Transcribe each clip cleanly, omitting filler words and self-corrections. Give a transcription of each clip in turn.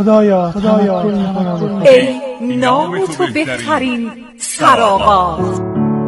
خدایا ای نام تو بهترین سرآغاز.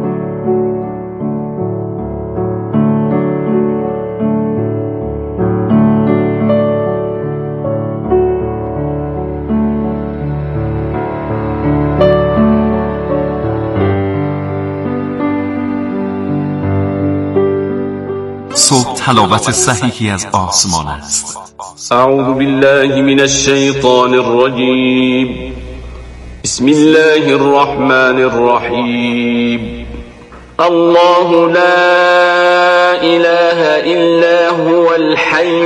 صبح تلاوت صحیحی از آسمان است. اعوذ بالله من الشیطان الرجیم. بسم الله الرحمن الرحیم. الله لا اله الا هو الحي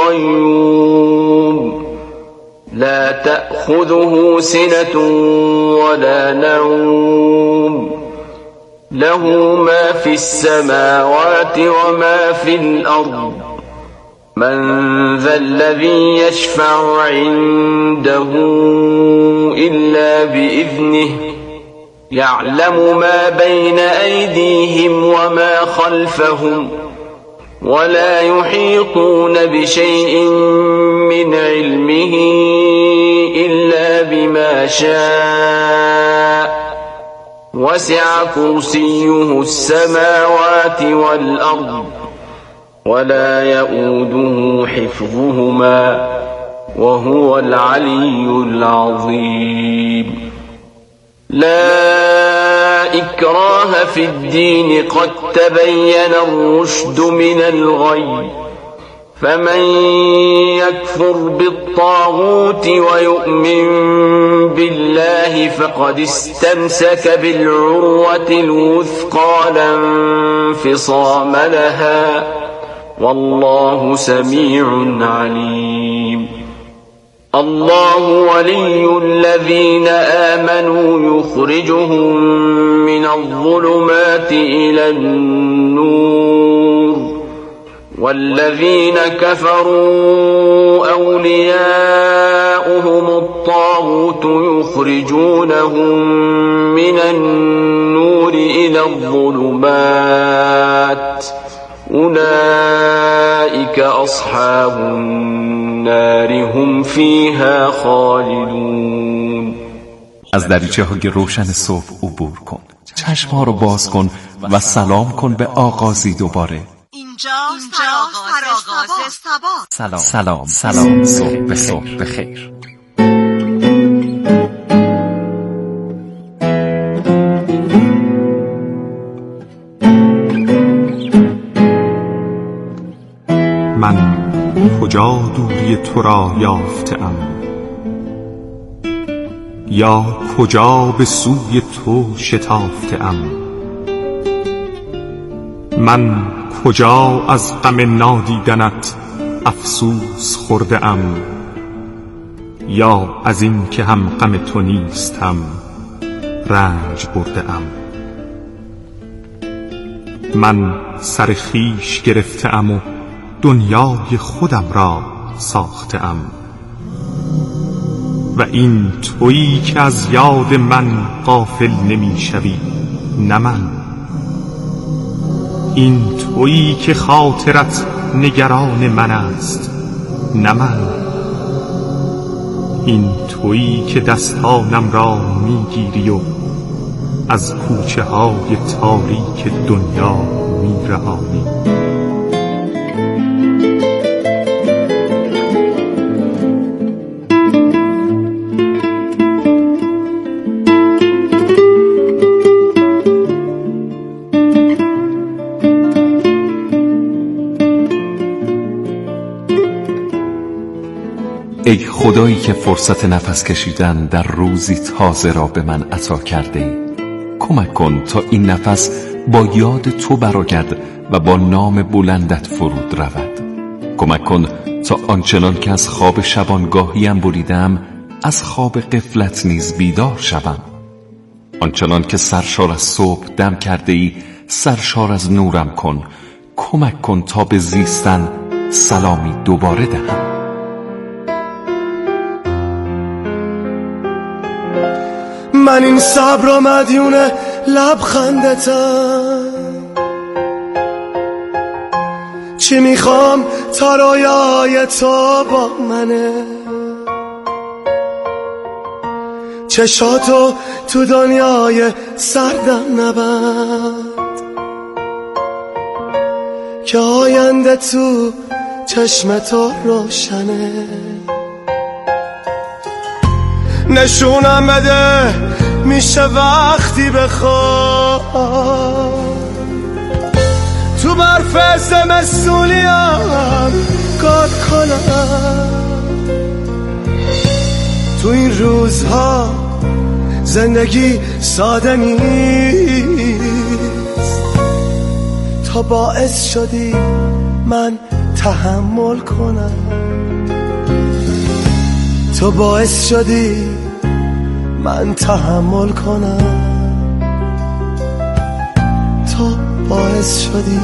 القيوم لا تأخذه سنة ولا نوم له ما في السماوات وما في الأرض من ذا الذي يشفع عنده إلا بإذنه يعلم ما بين أيديهم وما خلفهم ولا يحيطون بشيء من علمه إلا بما شاء وسع كرسيه السماوات والأرض ولا يؤوده حفظهما وهو العلي العظيم. لا إكراه في الدين قد تبين الرشد من الغي فمن يكفر بالطاغوت ويؤمن بالله فقد استمسك بالعروة الوثقى لا انفصام لها والله سميع عليم. الله ولي الذين آمنوا يخرجهم من الظلمات إلى النور والذين كفروا أولياؤهم الطاغوت يخرجونهم من النور إلى الظلمات أولئك أصحاب النار هم فيها خالدون. از دریچه های روشن صبح عبور کن، چشمها رو باز کن و سلام کن به آغازی دوباره. اینجا سرآغاز سلام صبح بخیر. من کجا دوری تو را یافتم یا کجا به سوی تو شتافتم. من کجا از غم نادیدنت افسوس خورده ام یا از این که هم غم تو نیستم رنج برده ام. من سر خویش گرفته ام و دنیای خودم را ساخته ام و این تویی که از یاد من غافل نمی شوی نه من. این تویی که خاطرت نگران من است نه من. این تویی که دستانم را میگیری و از کوچه های تاریک دنیا میرهانی. ای خدایی که فرصت نفس کشیدن در روزی تازه را به من عطا کرده ای، کمک کن تا این نفس با یاد تو برآگرد و با نام بلندت فرود رود. کمک کن تا آنچنان که از خواب شبانگاهیم بریدم از خواب غفلت نیز بیدار شوم. آنچنان که سرشار از صبح دم کرده ای سرشار از نورم کن. کمک کن تا به زیستن سلامی دوباره دهم. من این صبر و مدیون لبخندتم، چی میخوام تا رویای تو با منه. چشاتو تو دنیای سردم نبند که آینده تو چشم تو روشنه. نشونم بده میشه وقتی بخوام تو برف زمستونیم کار کنم. تو این روزها زندگی ساده نیست، تا باعث شدی من تحمل کنم. تو باعث شدی من تحمل کنم. تو باعث شدی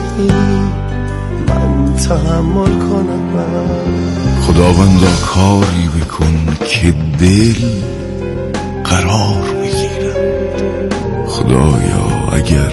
من تحمل کنم. خداوندا کاری بکن که دل قرار بگیرم. خدایا اگر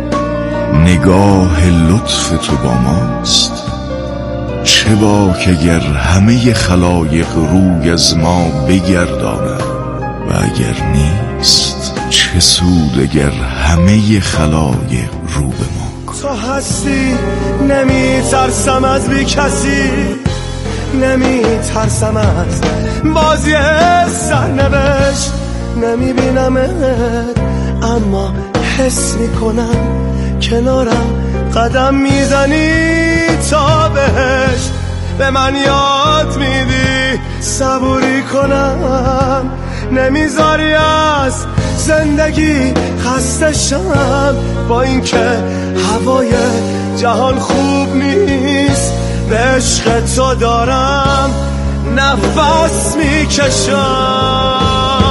نگاه لطف تو با ماست، چه باک اگر همه خلایق روی از ما بگرداند، و اگر نیست چه سود اگر همه خلایق رو به ما کند. تو هستی نمی ترسم از بی کسی، نمی ترسم از بازی سرنوشت. نمی بینمت اما حس می کنم کنارم قدم میزنی تا بهشت. به من یاد میدی صبوری کنم، نمیذاری از زندگی خسته شم. با اینکه هوای جهان خوب نیست، به عشق تو دارم نفس میکشم.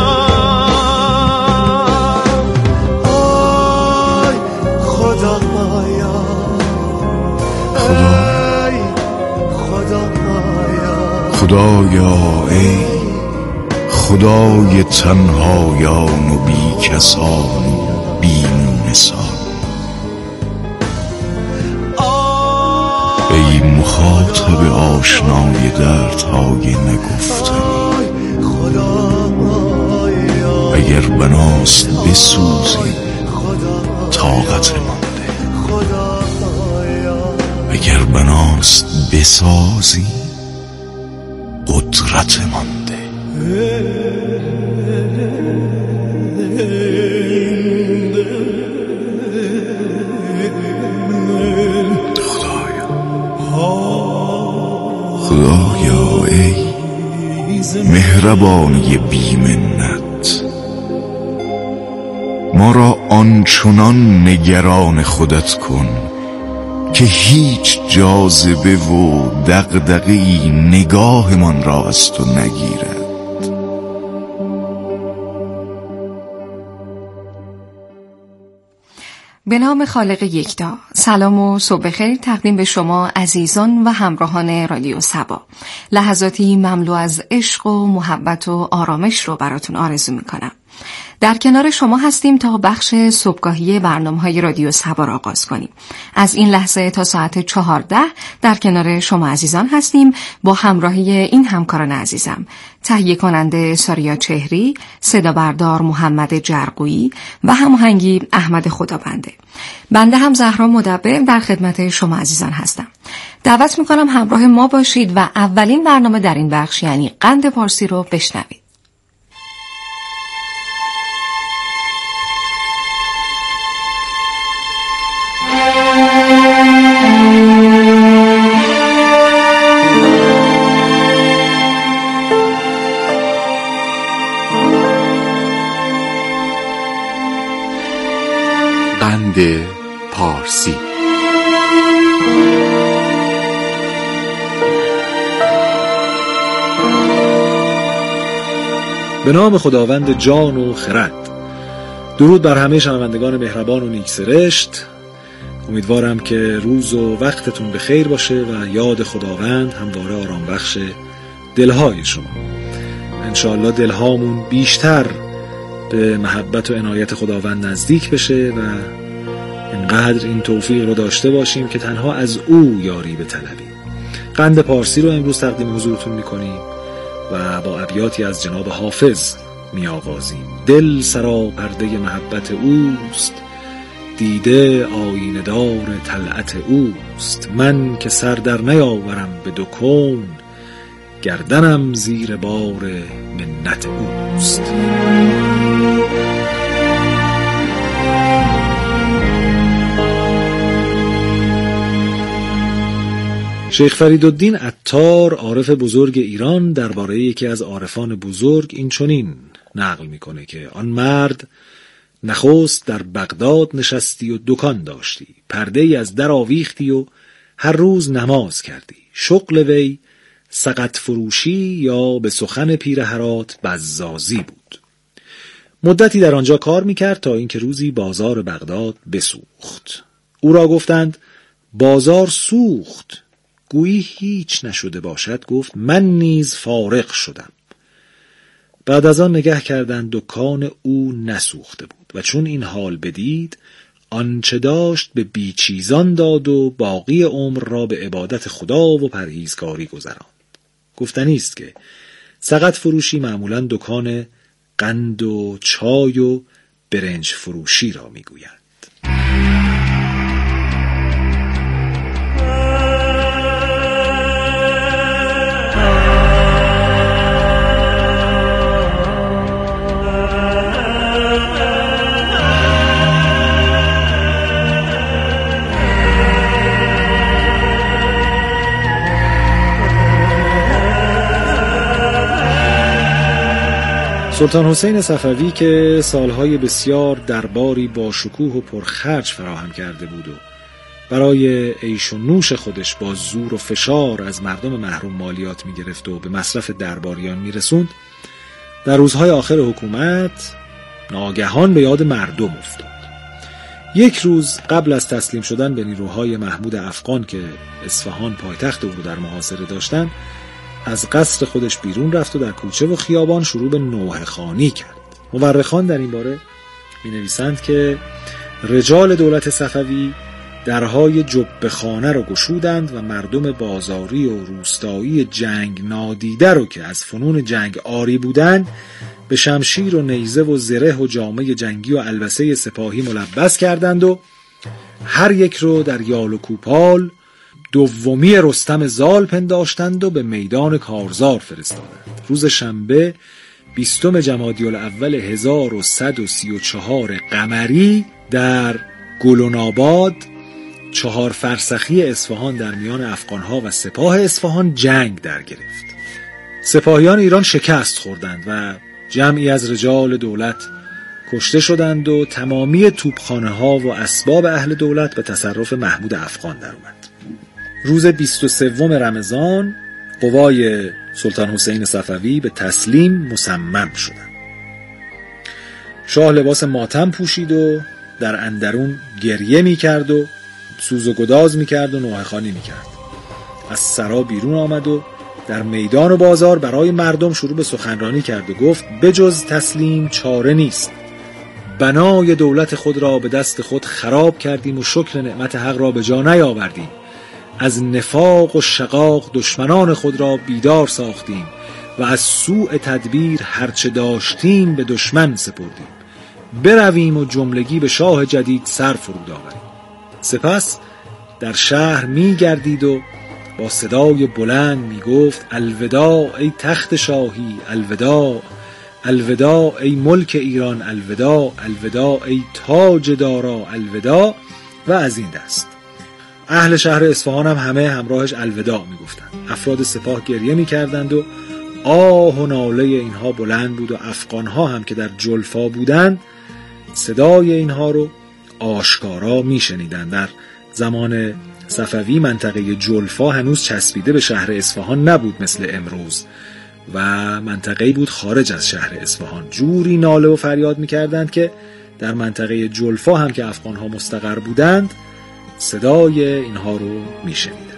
آی خدایا، ای خدایا، خدایا ای خدای تنهایان و بی کسان و بی مونسان. ای مخاطب آشنای دردهای نگفتنی، اگر بناست بسوزی طاقت مانده، اگر بناست بسازی قدرت مانده. خدایا ای مهربانی بی منت، ما را آنچنان نگران خودت کن که هیچ جاذبه و دغدغه‌ای نگاهمان را از تو نگیرد. به نام خالق یکتا. سلام و صبح بخیر تقدیم به شما عزیزان و همراهان رادیو صبا. لحظاتی مملو از عشق و محبت و آرامش رو براتون آرزو میکنم. در کنار شما هستیم تا بخش صبحگاهی برنامه‌های رادیو صبا را آغاز کنیم. از این لحظه تا ساعت 14 در کنار شما عزیزان هستیم با همراهی این همکاران عزیزم: تهیه کننده ساریا چهری، صدا بردار محمد جرقویی و هماهنگی احمد خدابنده. بنده هم زهرا مدبر در خدمت شما عزیزان هستم. دعوت می‌کنم همراه ما باشید و اولین برنامه در این بخش یعنی قند پارسی رو بشنوید. قند پارسی. به نام خداوند جان و خرد. درود بر همه شنوندگان مهربان و نیکسرشت. امیدوارم که روز و وقتتون به خیر باشه و یاد خداوند همواره آرام بخش دلهای شما. انشاءالله دلهامون بیشتر به محبت و عنایت خداوند نزدیک بشه و اینقدر این توفیق رو داشته باشیم که تنها از او یاری بطلبیم. قند پارسی رو امروز تقدیم حضورتون میکنیم و با ابیاتی از جناب حافظ می آغازیم. دل سرا پرده محبت اوست، دیده آینه دار طلعت اوست. من که سر در نیاورم به دو کون، گردنم زیر بار منت اوست. شیخ فریدالدین عطار، عارف بزرگ ایران، درباره یکی از عارفان بزرگ این چنین نقل میکنه که آن مرد نخست در بغداد نشستی و دکان داشتی، پرده ای از در آویختی و هر روز نماز کردی. شغل وی سقط فروشی یا به سخن پیر هرات بزازی بود. مدتی در آنجا کار میکرد تا اینکه روزی بازار بغداد بسوخت. او را گفتند بازار سوخت. گویی هیچ نشده باشد گفت من نیز فارغ شدم. بعد از آن نگه کردند دکان او نسوخته بود و چون این حال بدید آنچه داشت به بیچیزان داد و باقی عمر را به عبادت خدا و پرهیزکاری گذراند. گفتنی است که سقط فروشی معمولاً دکان قند و چای و برنج فروشی را میگویند. سلطان حسین صفوی که سالهای بسیار درباری با شکوه و پرخرج فراهم کرده بود و برای عیش و نوش خودش با زور و فشار از مردم محروم مالیات می گرفت و به مصرف درباریان می رسوند، در روزهای آخر حکومت ناگهان به یاد مردم افتاد. یک روز قبل از تسلیم شدن به نیروهای محمود افغان که اصفهان پایتخت او رو در محاصره داشتن، از قصر خودش بیرون رفت و در کوچه و خیابان شروع به نوحه خوانی کرد. مورخان در این باره می نویسند که رجال دولت صفوی درهای جبه خانه رو گشودند و مردم بازاری و روستایی جنگ نادیده رو که از فنون جنگ آری بودند به شمشیر و نیزه و زره و جامه جنگی و البسه سپاهی ملبس کردند و هر یک رو در یال و کوپال دومی رستم زال پنداشتند و به میدان کارزار فرستادند. روز شنبه 20 جمادی الاول 1134 قمری در گلوناباد 4 فرسخی اصفهان در میان افغانها و سپاه اصفهان جنگ در گرفت. سپاهیان ایران شکست خوردند و جمعی از رجال دولت کشته شدند و تمامی توپخانه ها و اسباب اهل دولت به تصرف محمود افغان در اومد. روز 23 رمضان قوای سلطان حسین صفوی به تسلیم مصمم شدند. شاه لباس ماتم پوشید و در اندرون گریه می کرد و سوز و گداز می کرد و نوحه خوانی می کرد. از سرا بیرون آمد و در میدان و بازار برای مردم شروع به سخنرانی کرد و گفت بجز تسلیم چاره نیست. بنای دولت خود را به دست خود خراب کردیم و شکر نعمت حق را به جا نیاوردیم. از نفاق و شقاق دشمنان خود را بیدار ساختیم و از سوء تدبیر هرچه داشتیم به دشمن سپردیم. برویم و جملگی به شاه جدید سر فرود آوریم. سپس در شهر می گردید و با صدای بلند می گفت الوداع ای تخت شاهی، الوداع، الوداع ای ملک ایران، الوداع، الوداع ای تاج دارا، الوداع و از این دست. اهل شهر اصفهان هم همه همراهش الوداع می گفتند. افراد سپاه گریه می کردند و آه و ناله اینها بلند بود و افغانها هم که در جلفا بودند صدای اینها رو آشکارا می شنیدند. در زمان صفوی منطقه جلفا هنوز چسبیده به شهر اصفهان نبود مثل امروز و منطقه‌ای بود خارج از شهر اصفهان. جوری ناله و فریاد می کردند که در منطقه جلفا هم که افغانها مستقر بودند صدای اینها رو می شنیدند.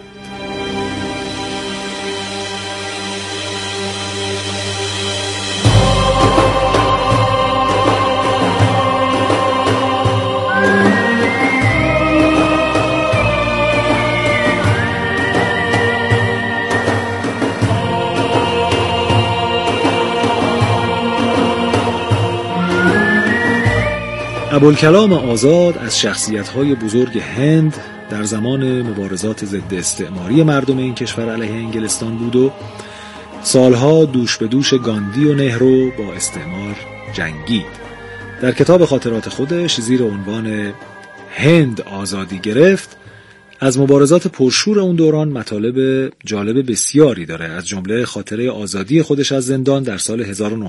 ابوالکلام آزاد از شخصیت‌های بزرگ هند در زمان مبارزات ضد استعماری مردم این کشور علیه انگلستان بود و سالها دوش به دوش گاندی و نهرو با استعمار جنگید. در کتاب خاطرات خودش زیر عنوان هند آزادی گرفت از مبارزات پرشور اون دوران مطالب جالب بسیاری داره. از جمله خاطره آزادی خودش از زندان در سال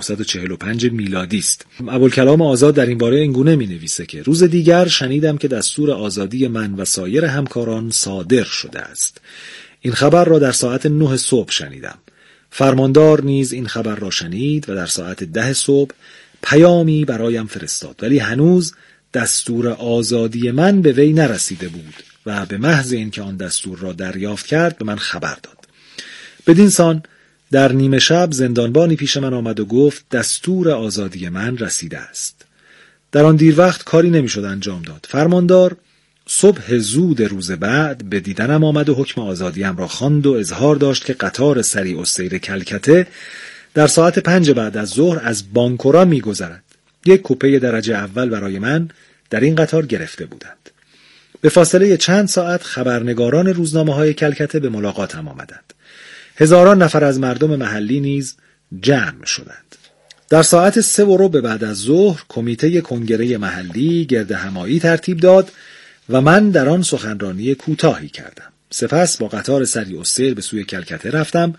1945 میلادی است. ابوالکلام آزاد در این باره اینگونه می‌نویسه که روز دیگر شنیدم که دستور آزادی من و سایر همکاران صادر شده است. این خبر را در ساعت 9 صبح شنیدم. فرماندار نیز این خبر را شنید و در ساعت 10 صبح پیامی برایم فرستاد، ولی هنوز دستور آزادی من به وی نرسیده بود و به محض اینکه آن دستور را دریافت کرد به من خبر داد. بدین سان در نیمه شب زندانبانی پیش من آمد و گفت دستور آزادی من رسیده است. در آن دیر وقت کاری نمیشد انجام داد. فرماندار صبح زود روز بعد به دیدنم آمد و حکم آزادیم را خواند و اظهار داشت که قطار سریع السیر کلکته در ساعت 5 بعد از ظهر از بانکورا می‌گذرد. یک کوپه درجه اول برای من در این قطار گرفته بودند. به فاصله چند ساعت خبرنگاران روزنامه‌های کلکته به ملاقاتم آمدند. هزاران نفر از مردم محلی نیز جمع شدند. در ساعت 3:15 بعد از ظهر کمیته کنگره محلی گرد همایی ترتیب داد و من در آن سخنرانی کوتاهی کردم. سپس با قطار سریع السیر به سوی کلکته رفتم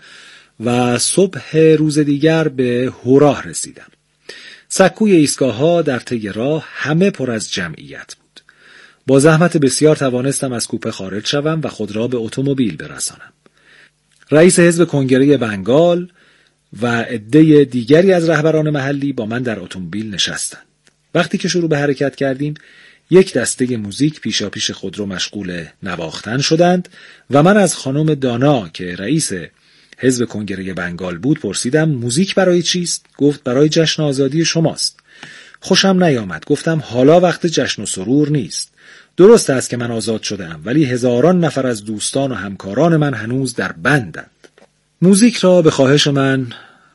و صبح روز دیگر به هوراه رسیدم. سکوی ایستگاه‌ها در طی راه همه پر از جمعیت بود. با زحمت بسیار توانستم از کوپه خارج شوم و خود را به اتومبیل برسانم. رئیس حزب کنگره بنگال و عده دیگری از رهبران محلی با من در اتومبیل نشستند. وقتی که شروع به حرکت کردیم، یک دسته موزیک پیشاپیش خودرو مشغول نواختن شدند و من از خانم دانا که رئیس حزب کنگره بنگال بود پرسیدم موزیک برای چیست؟ گفت برای جشن آزادی شماست. خوشم نیامد. گفتم حالا وقت جشن و سرور نیست. درست است که من آزاد شدم، ولی هزاران نفر از دوستان و همکاران من هنوز در بندند. موزیک را به خواهش من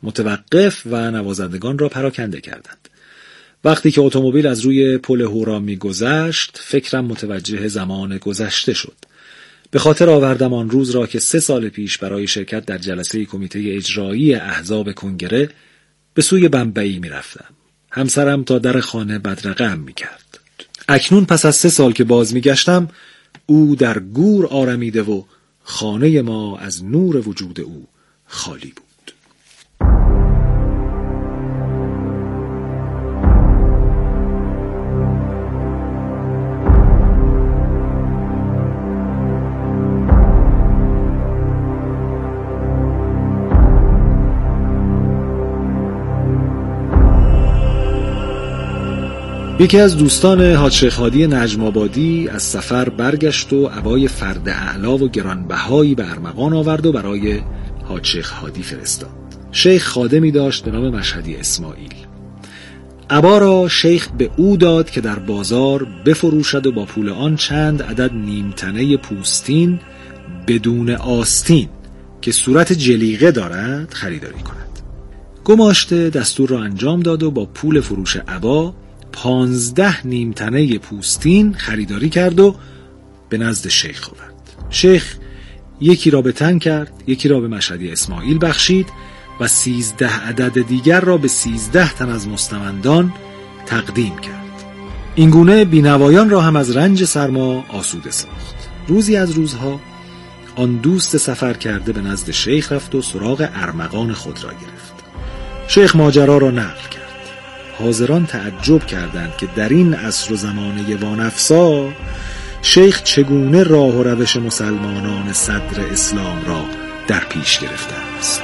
متوقف و نوازندگان را پراکنده کردند. وقتی که اتومبیل از روی پل هورا می‌گذشت، فکرم متوجه زمان گذشته شد. به خاطر آوردم آن روز را که 3 سال پیش برای شرکت در جلسه کمیته اجرایی احزاب کنگره به سوی بمبئی می‌رفتم. همسرم تا در خانه بدرقه‌ام می‌کرد. اکنون پس از 3 سال که باز می‌گشتم، او در گور آرمیده و خانه ما از نور وجود او خالی بود. یکی از دوستان حاج شیخ هادی نجم آبادی از سفر برگشت و عبای فرد اعلا و گرانبهایی به ارمغان آورد و برای حاج شیخ هادی فرستاد. شیخ خادمی داشت به نام مشهدی اسماعیل. عبا را شیخ به او داد که در بازار بفروشد و با پول آن چند عدد نیمتنه پوستین بدون آستین که صورت جلیقه دارد خریداری کند. گماشته دستور را انجام داد و با پول فروش عبا 15 نیمتنه پوستین خریداری کرد و به نزد شیخ آورد. شیخ یکی را به تن کرد، یکی را به مشهدی اسماعیل بخشید و 13 عدد دیگر را به 13 تن از مستمندان تقدیم کرد. اینگونه بینوایان را هم از رنج سرما آسوده ساخت. روزی از روزها آن دوست سفر کرده به نزد شیخ رفت و سراغ ارمغان خود را گرفت. شیخ ماجرا را نقل کرد. حاضران تعجب کردند که در این عصر و زمانه وانفسا شیخ چگونه راه و روش مسلمانان صدر اسلام را در پیش گرفته است.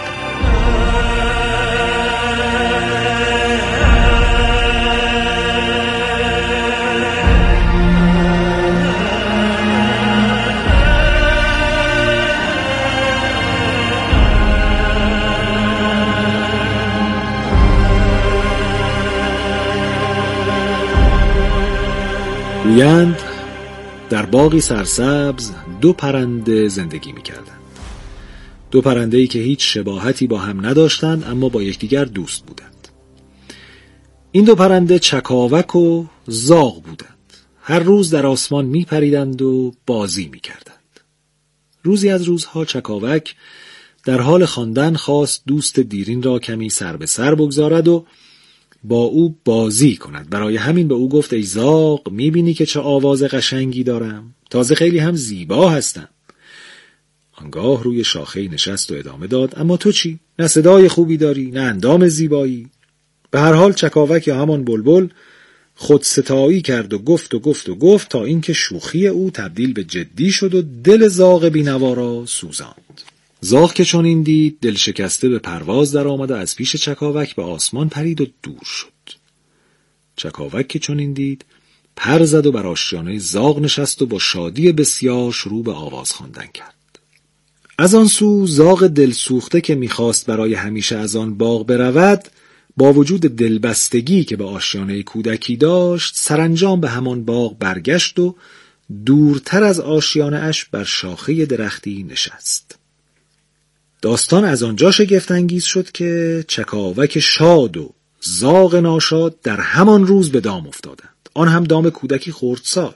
گویند در باغی سرسبز 2 پرنده زندگی می‌کردند. 2 پرنده‌ای که هیچ شباهتی با هم نداشتند اما با یکدیگر دوست بودند. این دو پرنده چکاوک و زاغ بودند. هر روز در آسمان می پریدند و بازی می کردند. روزی از روزها چکاوک در حال خواندن خواست دوست دیرین را کمی سر به سر بگذارد و با او بازی کند. برای همین به او گفت ای زاغ، می بینی که چه آواز قشنگی دارم؟ تازه خیلی هم زیبا هستم. آنگاه روی شاخه‌ای نشست و ادامه داد اما تو چی؟ نه صدای خوبی داری، نه اندام زیبایی. به هر حال چکاوک یا همان بلبل خودستایی کرد و گفت تا اینکه شوخی او تبدیل به جدی شد و دل زاغ بینوا را سوزاند. زاغ که چون این دید دل شکسته به پرواز در آمد و از پیش چکاوک به آسمان پرید و دور شد. چکاوک که چون این دید پر زد و بر آشیانه زاغ نشست و با شادی بسیار شروع به آواز خواندن کرد. از آن سو زاغ دل سوخته که میخواست برای همیشه از آن باغ برود، با وجود دلبستگی که به آشیانه کودکی داشت، سرانجام به همان باغ برگشت و دورتر از آشیانه اش بر شاخه درختی نشست. داستان از آنجا شگفت‌انگیز شد که چکاوک شاد و زاغ ناشاد در همان روز به دام افتادند. آن هم دام کودکی خردسال.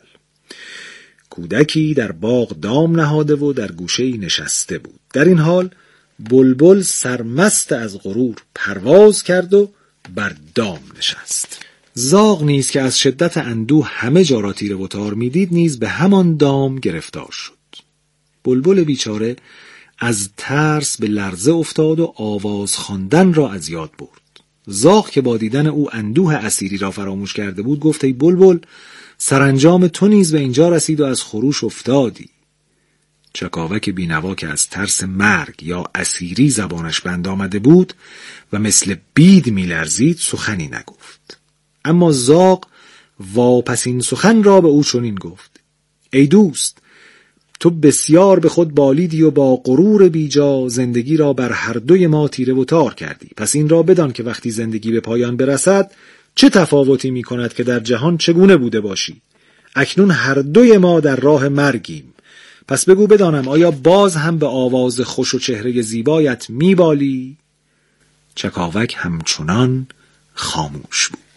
کودکی در باغ دام نهاده و در گوشه‌ای نشسته بود. در این حال بلبل سرمست از غرور پرواز کرد و بر دام نشست. زاغ نیز که از شدت اندوه همه جا را تیره و تار می‌دید نیز به همان دام گرفتار شد. بلبل بیچاره از ترس به لرزه افتاد و آواز خواندن را از یاد برد. زاغ که با دیدن او اندوه اسیری را فراموش کرده بود گفت ای بلبل، سرانجام تو نیز به اینجا رسید و از خروش افتادی. چکاوک بینوا که از ترس مرگ یا اسیری زبانش بند آمده بود و مثل بید می‌لرزید سخنی نگفت. اما زاغ واپسین سخن را به او چنین گفت ای دوست، تو بسیار به خود بالیدی و با غرور بیجا زندگی را بر هر دوی ما تیره و تار کردی. پس این را بدان که وقتی زندگی به پایان برسد چه تفاوتی می کند که در جهان چگونه بوده باشی. اکنون هر دوی ما در راه مرگیم. پس بگو بدانم آیا باز هم به آواز خوش و چهره زیبایت می بالی؟ چکاوک همچنان خاموش بود.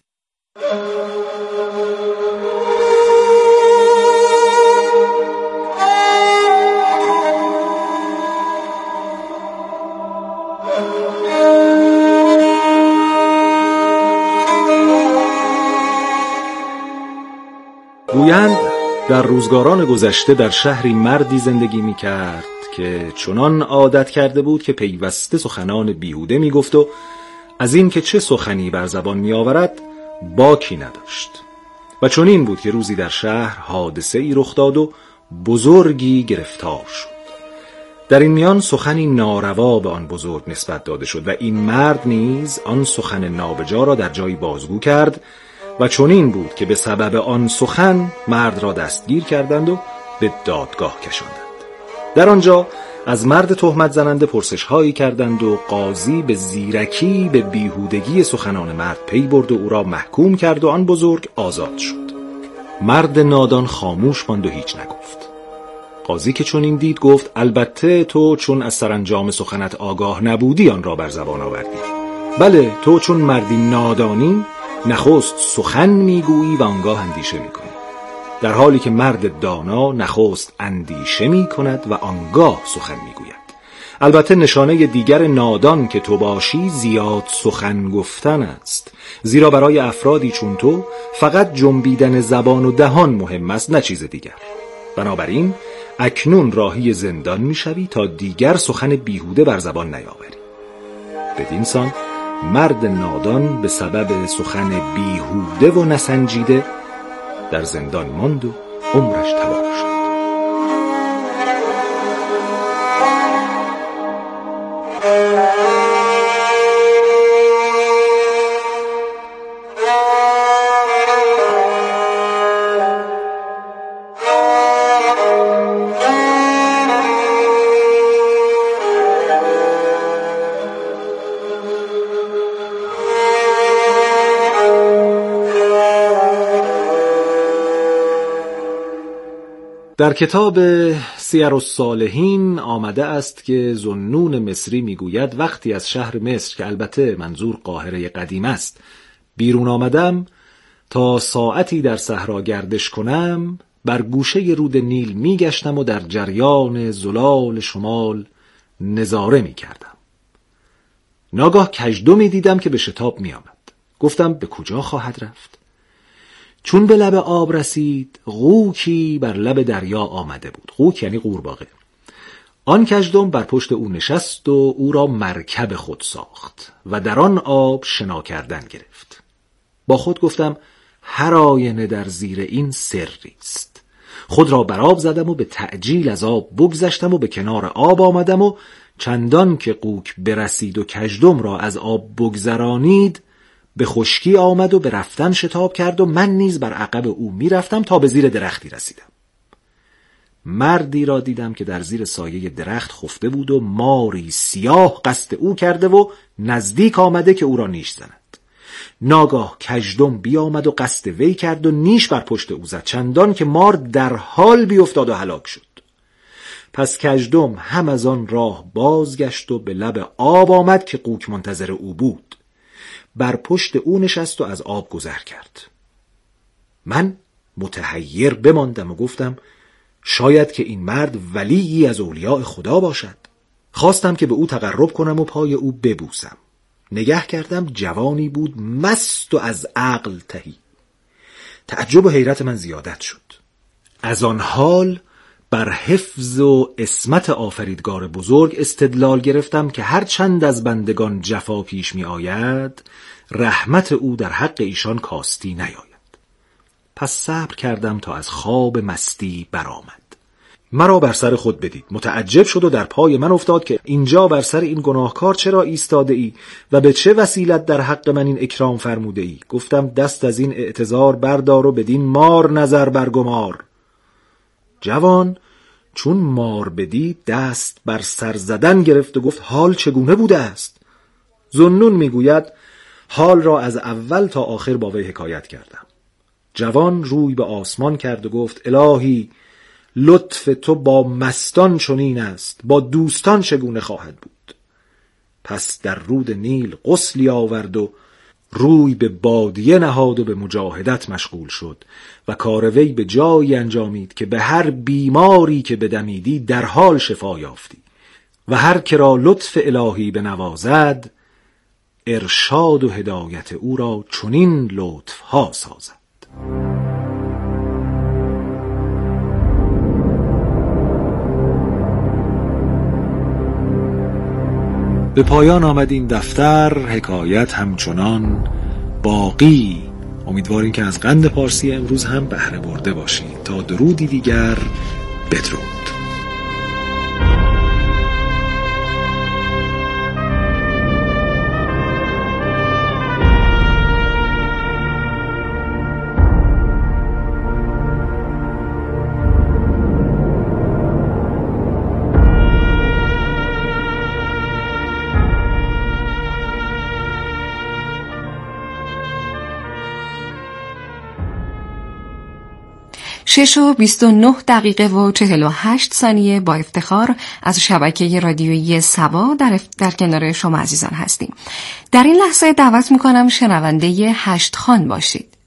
گویند در روزگاران گذشته در شهری مردی زندگی می کرد که چنان عادت کرده بود که پیوسته سخنان بیهوده می گفت و از این که چه سخنی بر زبان می آورد باکی نداشت. و چنین بود که روزی در شهر حادثه ای رخ داد و بزرگی گرفتار شد. در این میان سخنی ناروا به آن بزرگ نسبت داده شد و این مرد نیز آن سخن نابجا را در جایی بازگو کرد و چنین بود که به سبب آن سخن مرد را دستگیر کردند و به دادگاه کشاندند. در آنجا از مرد تهمت زننده پرسش هایی کردند و قاضی به زیرکی به بیهودگی سخنان مرد پی برد و او را محکوم کرد و آن بزرگ آزاد شد. مرد نادان خاموش ماند و هیچ نگفت. قاضی که چنین دید گفت البته تو چون از سرانجام سخنت آگاه نبودی آن را بر زبان آوردی. بله، تو چون مردی نادانی نخست سخن میگویی و آنگاه اندیشه میکنی، در حالی که مرد دانا نخست اندیشه میکند و آنگاه سخن میگوید. البته نشانه دیگر نادان که تو باشی زیاد سخن گفتن است، زیرا برای افرادی چون تو فقط جنبیدن زبان و دهان مهم است نه چیز دیگر. بنابراین اکنون راهی زندان میشوی تا دیگر سخن بیهوده بر زبان نیاوری. بدین سان مرد نادان به سبب سخن بیهوده و نسنجیده در زندان ماند و عمرش تباه شد. در کتاب سیر الصالحین آمده است که ذوالنون مصری میگوید وقتی از شهر مصر که البته منظور قاهره قدیم است بیرون آمدم تا ساعتی در صحرا گردش کنم. بر گوشه رود نیل می گشتم و در جریان زلال شمال نظاره می کردم. ناگاه کژدمی دیدم که به شتاب می آمد. گفتم به کجا خواهد رفت؟ چون به لب آب رسید، غوکی بر لب دریا آمده بود. غوک یعنی قورباغه. آن کژدم بر پشت او نشست و او را مرکب خود ساخت و در آن آب شنا کردن گرفت. با خود گفتم هر آینه در زیر این سری است. خود را بر آب زدم و به تعجیل از آب بگذشتم و به کنار آب آمدم و چندان که غوک برسید و کژدم را از آب بگذرانید، به خشکی آمد و به رفتن شتاب کرد و من نیز بر عقب او می رفتم تا به زیر درختی رسیدم. مردی را دیدم که در زیر سایه درخت خفته بود و ماری سیاه قصد او کرده و نزدیک آمده که او را نیش زند. ناگاه کژدم بیامد و قصد وی کرد و نیش بر پشت او زد، چندان که مار در حال بیفتاد و هلاک شد. پس کژدم هم از آن راه بازگشت و به لب آب آمد که غوک منتظر او بود. بر پشت او نشست و از آب گذر کرد. من متحیر بماندم و گفتم شاید که این مرد ولیی از اولیاء خدا باشد. خواستم که به او تقرب کنم و پای او ببوسم. نگه کردم، جوانی بود مست و از عقل تهی. تعجب و حیرت من زیادت شد. از آن حال بر حفظ و عصمت آفریدگار بزرگ استدلال گرفتم که هر چند از بندگان جفا پیش می آید، رحمت او در حق ایشان کاستی نیاید. پس صبر کردم تا از خواب مستی برآمد. مرا بر سر خود بدید، متعجب شد و در پای من افتاد که اینجا بر سر این گناهکار چرا ایستاده ای و به چه وسیلت در حق من این اکرام فرموده ای؟ گفتم دست از این اعتذار بردار و بدین مار نظر برگمار. جوان چون مار بدید دست بر سر زدن گرفت و گفت حال چگونه بوده است؟ ذوالنون میگوید حال را از اول تا آخر با وی حکایت کردم. جوان روی به آسمان کرد و گفت الهی لطف تو با مستان چنین است، با دوستان چگونه خواهد بود؟ پس در رود نیل غسلی آورد و روی به بادیه نهاد و به مجاهدت مشغول شد و کار وی به جایی انجامید که به هر بیماری که بدمیدی در حال شفا یافتی و هر که را لطف الهی بنوازد ارشاد و هدایت او را چنین لطف ها سازد. به پایان آمد این دفتر. حکایت همچنان باقی. امیدواریم که از قند پارسی امروز هم بهره برده باشید. تا درودی دیگر، بدرود. شش و 29 دقیقه و 48 ثانیه با افتخار از شبکه رادیویی سبا در کنار شما عزیزان هستیم. در این لحظه دعوت میکنم شنونده 8 خان باشید.